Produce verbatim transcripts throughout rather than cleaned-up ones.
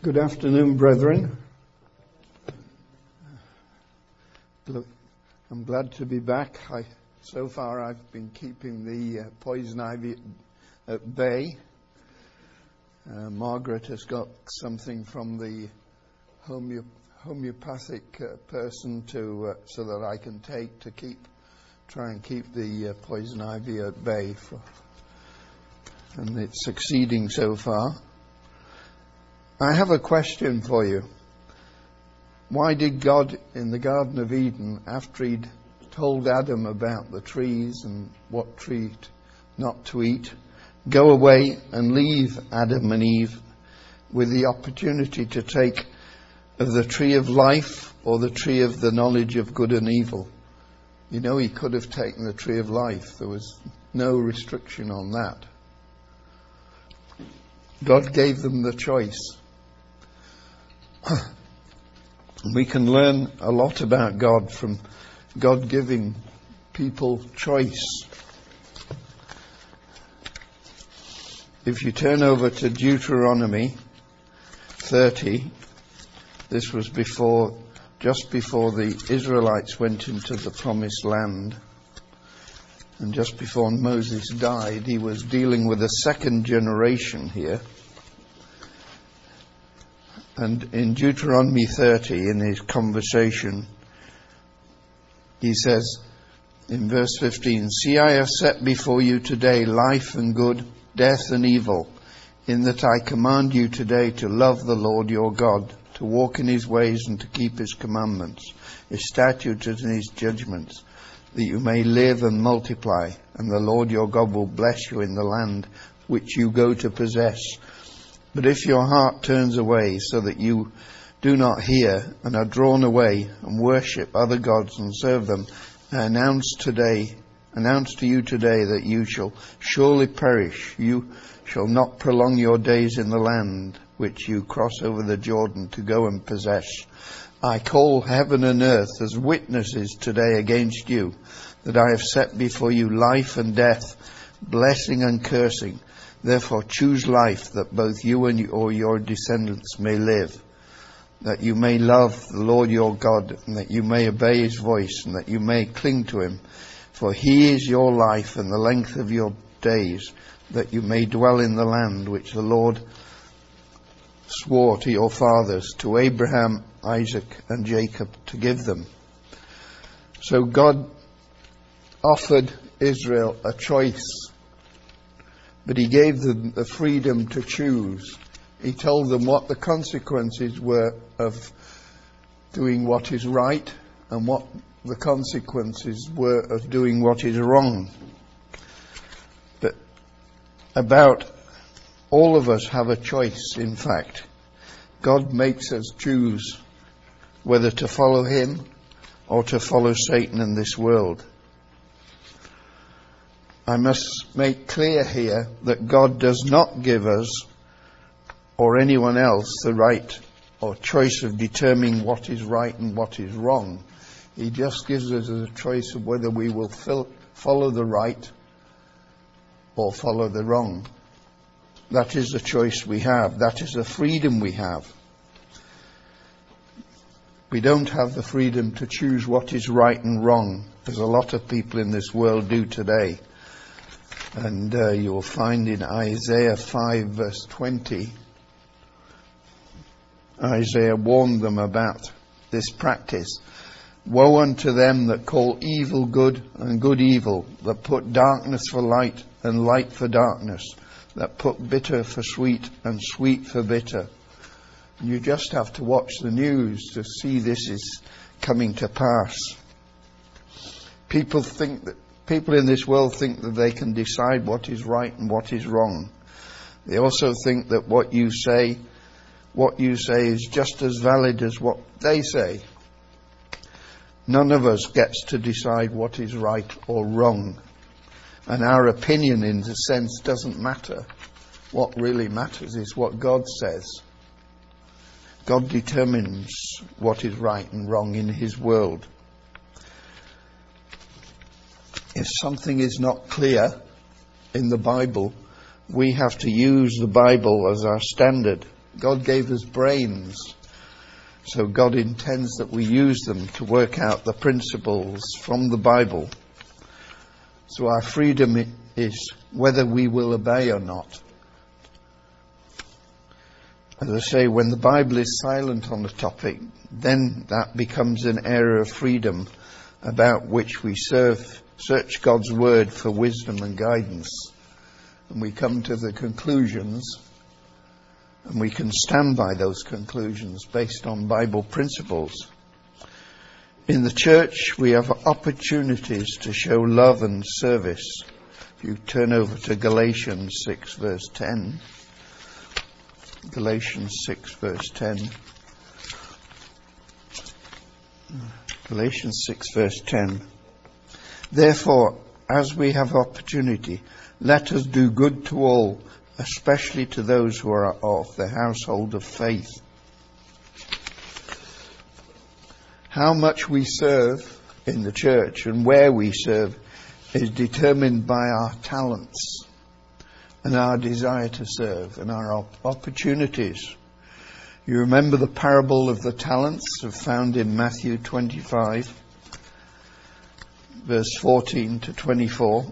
Good afternoon, brethren. Look, I'm glad to be back. I, so far I've been keeping the uh, poison ivy at bay. Uh, Margaret has got something from the homeo- homeopathic uh, person to uh, so that I can take to keep, try and keep the uh, poison ivy at bay. For, and it's succeeding so far. I have a question for you. Why did God in the Garden of Eden, after he'd told Adam about the trees and what tree not to eat, go away and leave Adam and Eve with the opportunity to take of the tree of life or the tree of the knowledge of good and evil? You know, he could have taken the tree of life. There was no restriction on that. God gave them the choice. We can learn a lot about God from God giving people choice. If you turn over to Deuteronomy thirty, this was before, just before the Israelites went into the promised land, and just before Moses died. He was dealing with a second generation here. And in Deuteronomy thirty, in his conversation, he says in verse fifteen, "See, I have set before you today life and good, death and evil, in that I command you today to love the Lord your God, to walk in his ways and to keep his commandments, his statutes and his judgments, that you may live and multiply, and the Lord your God will bless you in the land which you go to possess. But if your heart turns away so that you do not hear and are drawn away and worship other gods and serve them, I announce today, announce to you today that you shall surely perish. You shall not prolong your days in the land which you cross over the Jordan to go and possess. I call heaven and earth as witnesses today against you, that I have set before you life and death, blessing and cursing. Therefore choose life, that both you and or your descendants may live, that you may love the Lord your God, and that you may obey his voice, and that you may cling to him. For he is your life and the length of your days, that you may dwell in the land which the Lord swore to your fathers, to Abraham, Isaac, and Jacob, to give them." So God offered Israel a choice. But he gave them the freedom to choose. He told them what the consequences were of doing what is right and what the consequences were of doing what is wrong. But about all of us have a choice, in fact. God makes us choose whether to follow him or to follow Satan in this world. I must make clear here that God does not give us or anyone else the right or choice of determining what is right and what is wrong. He just gives us a choice of whether we will follow the right or follow the wrong. That is the choice we have. That is the freedom we have. We don't have the freedom to choose what is right and wrong, as a lot of people in this world do today. And uh, you'll find in Isaiah five verse twenty, Isaiah warned them about this practice. "Woe unto them that call evil good and good evil, that put darkness for light and light for darkness, that put bitter for sweet and sweet for bitter." And you just have to watch the news to see this is coming to pass. People think that People in this world think that they can decide what is right and what is wrong. They also think that what you say, what you say is just as valid as what they say. None of us gets to decide what is right or wrong. And our opinion, in a sense, doesn't matter. What really matters is what God says. God determines what is right and wrong in his world. If something is not clear in the Bible, we have to use the Bible as our standard. God gave us brains. So God intends that we use them to work out the principles from the Bible. So our freedom is whether we will obey or not. As I say, when the Bible is silent on the topic, then that becomes an area of freedom about which we serve, search God's word for wisdom and guidance. And we come to the conclusions, and we can stand by those conclusions based on Bible principles. In the church, we have opportunities to show love and service. If you turn over to Galatians six verse ten. Galatians six verse ten. Galatians six verse ten. Therefore, as we have opportunity, let us do good to all, especially to those who are of the household of faith. How much we serve in the church and where we serve is determined by our talents and our desire to serve and our op- opportunities. You remember the parable of the talents found in Matthew twenty-five, verse fourteen to twenty-four.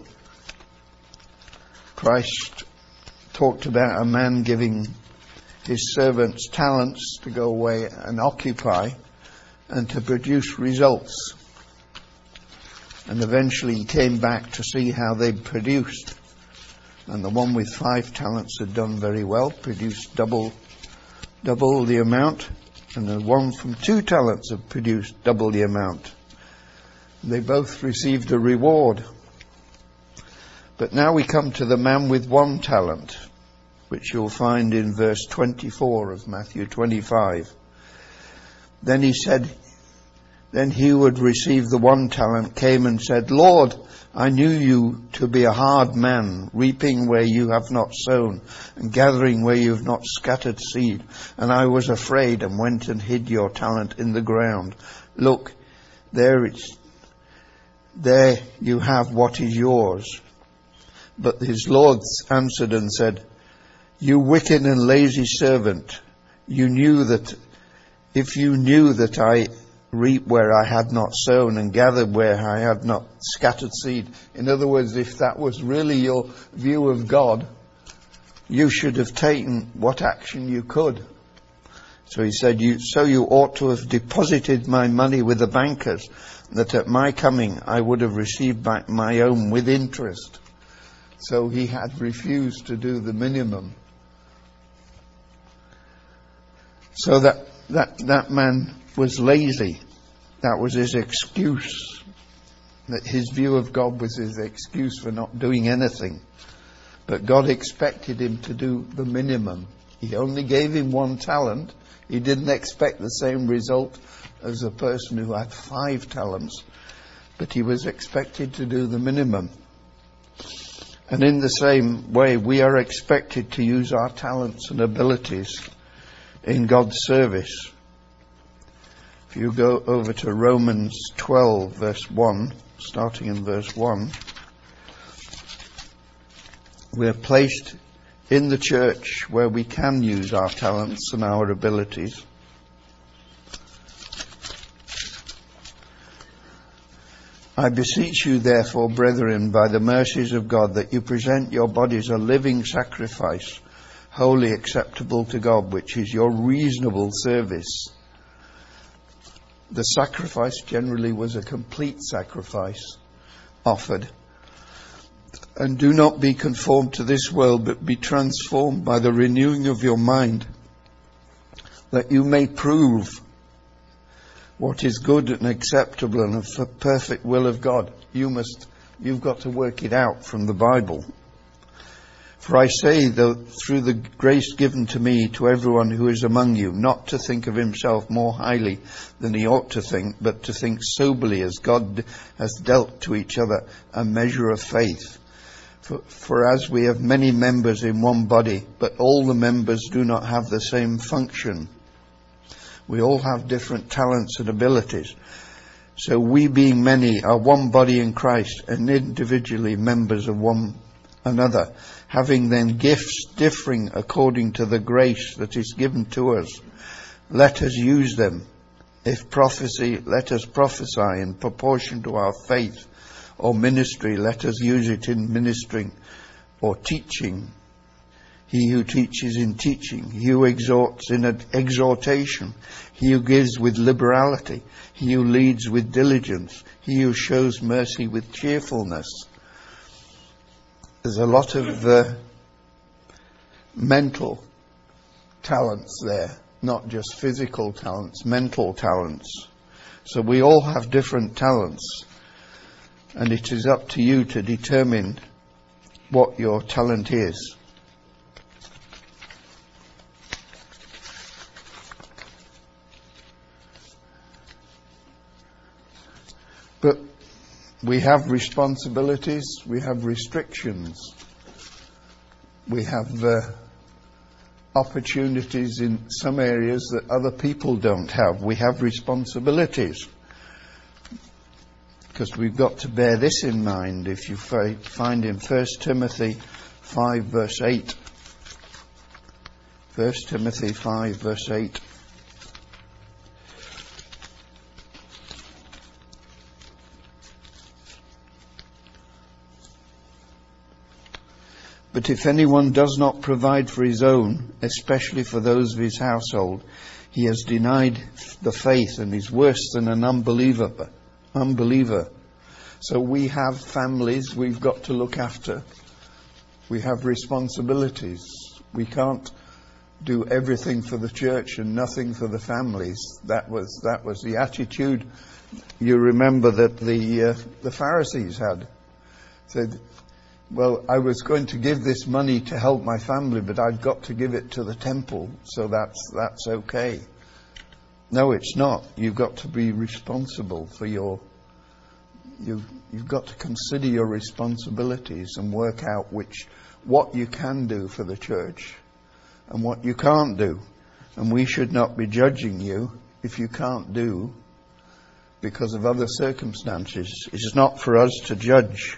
Christ talked about a man giving his servants talents to go away and occupy and to produce results. And eventually he came back to see how they produced. And the one with five talents had done very well, produced double double the amount, and the one from two talents had produced double the amount. They both received a reward. But now we come to the man with one talent, which you'll find in verse twenty-four of Matthew twenty-five. Then he said, then he who had received the one talent came and said, Lord, I knew you to be a hard man, reaping where you have not sown, and gathering where you have not scattered seed. And I was afraid and went and hid your talent in the ground. Look, there it's, there you have what is yours. But his Lord answered and said, you wicked and lazy servant, you knew that, if you knew that I reap where I had not sown and gathered where I had not scattered seed. In other words, if that was really your view of God, you should have taken what action you could. So he said, you, so you ought to have deposited my money with the bankers, that at my coming I would have received back my own with interest. So he had refused to do the minimum. So that, that, that man was lazy. That was his excuse. That his view of God was his excuse for not doing anything. But God expected him to do the minimum. He only gave him one talent. He didn't expect the same result as a person who had five talents. But he was expected to do the minimum. And in the same way, we are expected to use our talents and abilities in God's service. If you go over to Romans twelve, verse one, starting in verse one, we're placed in the church where we can use our talents and our abilities. I beseech you, therefore, brethren, by the mercies of God, that you present your bodies a living sacrifice, wholly acceptable to God, which is your reasonable service. The sacrifice generally was a complete sacrifice offered. And do not be conformed to this world, but be transformed by the renewing of your mind, that you may prove what is good and acceptable and of the perfect will of God. You must, you've got to work it out from the Bible. For I say, though, through the grace given to me, to everyone who is among you, not to think of himself more highly than he ought to think, but to think soberly, as God has dealt to each other a measure of faith. For, for as we have many members in one body, but all the members do not have the same function. We all have different talents and abilities. So we, being many, are one body in Christ, and individually members of one another, having then gifts differing according to the grace that is given to us. Let us use them. If prophecy, let us prophesy in proportion to our faith, or ministry, let us use it in ministering, or teaching. He who teaches in teaching, he who exhorts in exhortation, he who gives with liberality, he who leads with diligence, he who shows mercy with cheerfulness. There's a lot of uh, mental talents there, not just physical talents, mental talents. So we all have different talents, and it is up to you to determine what your talent is. But we have responsibilities, we have restrictions, we have uh, opportunities in some areas that other people don't have. We have responsibilities. Because we've got to bear this in mind. If you fi- find in First Timothy five verse eight. First Timothy five verse eight. But if anyone does not provide for his own, especially for those of his household, he has denied the faith and is worse than an unbeliever. Unbeliever. So we have families we've got to look after. We have responsibilities. We can't do everything for the church and nothing for the families. That was that was the attitude. You remember that the uh, the Pharisees had. Said, well, I was going to give this money to help my family, but I've got to give it to the temple, so that's that's okay. No, it's not. You've got to be responsible for your... You, you've got to consider your responsibilities and work out which what you can do for the church and what you can't do. And we should not be judging you if you can't do because of other circumstances. It's not for us to judge.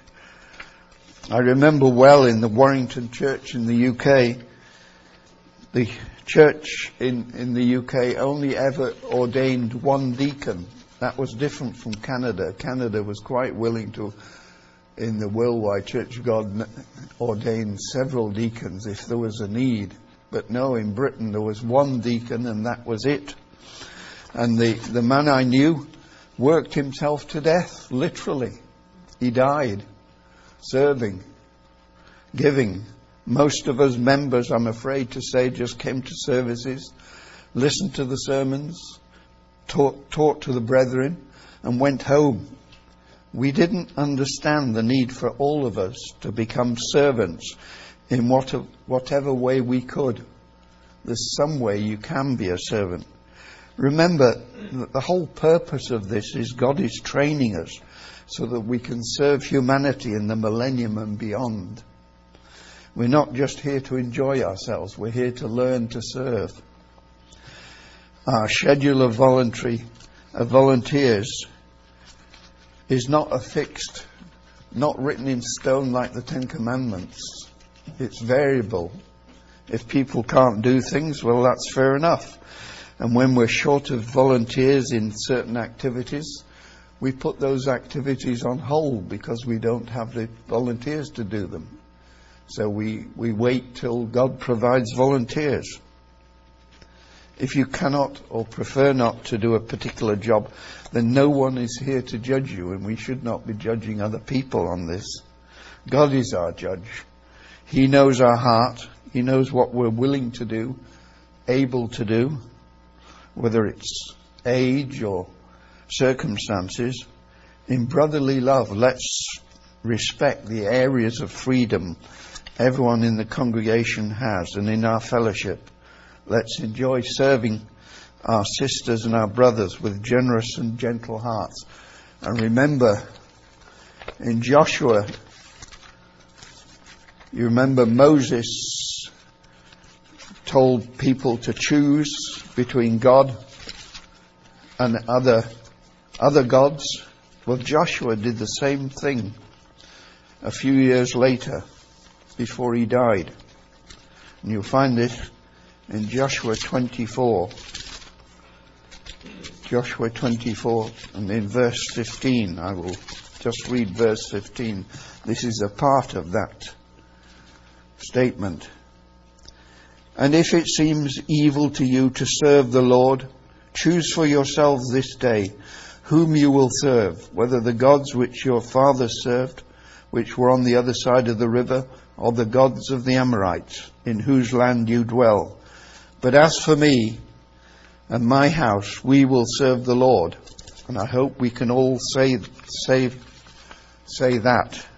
I remember well in the Warrington Church in the U K, the church in, in the U K only ever ordained one deacon. That was different from Canada. Canada was quite willing to, in the Worldwide Church of God, ordain several deacons if there was a need. But no, in Britain there was one deacon and that was it. And the, the man I knew worked himself to death, literally. He died. Serving, giving. Most of us members, I'm afraid to say, just came to services, listened to the sermons, taught, taught to the brethren, and went home. We didn't understand the need for all of us to become servants in what, whatever way we could. There's some way you can be a servant. Remember that the whole purpose of this is God is training us so that we can serve humanity in the millennium and beyond. We're not just here to enjoy ourselves. We're here to learn to serve. Our schedule of voluntary of volunteers is not a fixed, not written in stone like the Ten Commandments. It's variable. If people can't do things, well, that's fair enough. And when we're short of volunteers in certain activities, we put those activities on hold because we don't have the volunteers to do them. So we, we wait till God provides volunteers. If you cannot or prefer not to do a particular job, then no one is here to judge you, and we should not be judging other people on this. God is our judge. He knows our heart. He knows what we're willing to do, able to do, whether it's age or circumstances. In brotherly love, let's respect the areas of freedom everyone in the congregation has, and in our fellowship. Let's enjoy serving our sisters and our brothers with generous and gentle hearts. And remember, in Joshua, you remember Moses told people to choose between God and other other gods. Well, Joshua did the same thing a few years later. before he died. And you'll find this in Joshua twenty-four. Joshua twenty-four, and in verse fifteen. I will just read verse fifteen. This is a part of that statement. And if it seems evil to you to serve the Lord, choose for yourselves this day whom you will serve, whether the gods which your fathers served, which were on the other side of the river, or the gods of the Amorites, in whose land you dwell. But as for me and my house, we will serve the Lord. And I hope we can all say say say that